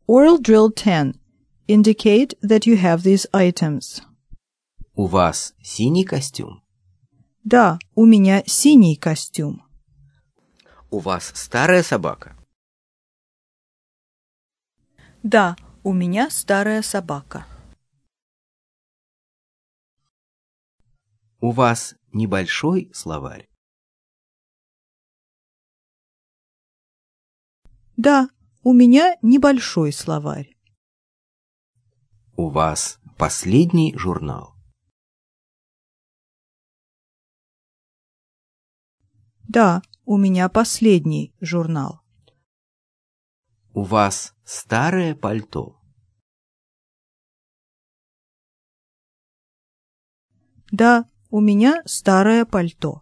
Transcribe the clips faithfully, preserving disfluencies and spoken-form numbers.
Oral drill ten. Indicate that you have these items. У вас синий костюм? Да, у меня синий костюм. У вас старая собака? Да, у меня старая собака. У вас небольшой словарь? Да, у меня небольшой словарь. У вас последний журнал? Да, у меня последний журнал. У вас старое пальто? Да, у меня старое пальто.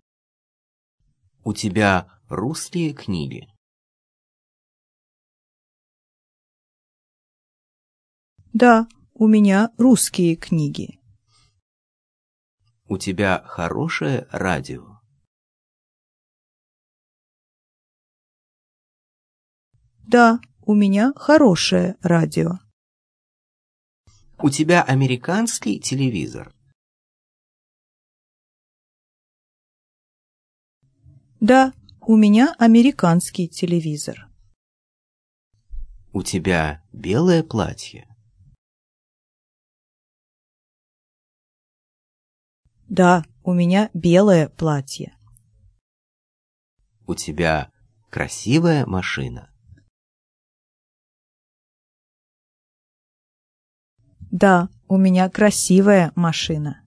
У тебя русские книги? Да, у меня русские книги. У тебя хорошее радио? Да, у меня хорошее радио. У тебя американский телевизор? Да, у меня американский телевизор. У тебя белое платье? Да, у меня белое платье. У тебя красивая машина? Да, у меня красивая машина.